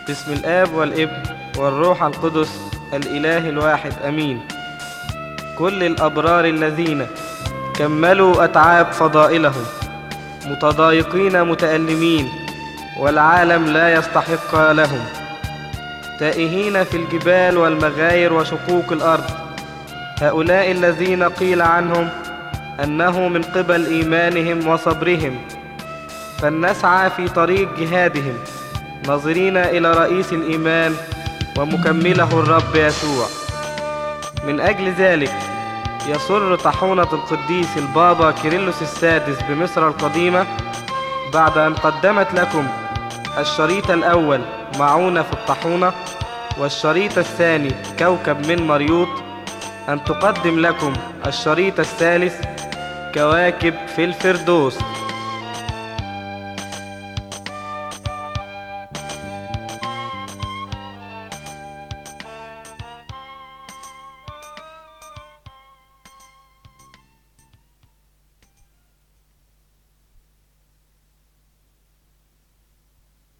باسم الآب والابن والروح القدس الإله الواحد أمين. كل الأبرار الذين كملوا أتعاب فضائلهم متضايقين متألمين والعالم لا يستحق لهم، تائهين في الجبال والمغاير وشقوق الأرض، هؤلاء الذين قيل عنهم أنه من قبل إيمانهم وصبرهم فلنسعى في طريق جهادهم ناظرين إلى رئيس الإيمان ومكمله الرب يسوع. من أجل ذلك يسر طاحونة القديس البابا كيرلس السادس بمصر القديمة بعد أن قدمت لكم الشريط الأول معونة في الطاحونة والشريط الثاني كوكب من مريوط أن تقدم لكم الشريط الثالث كواكب في الفردوس.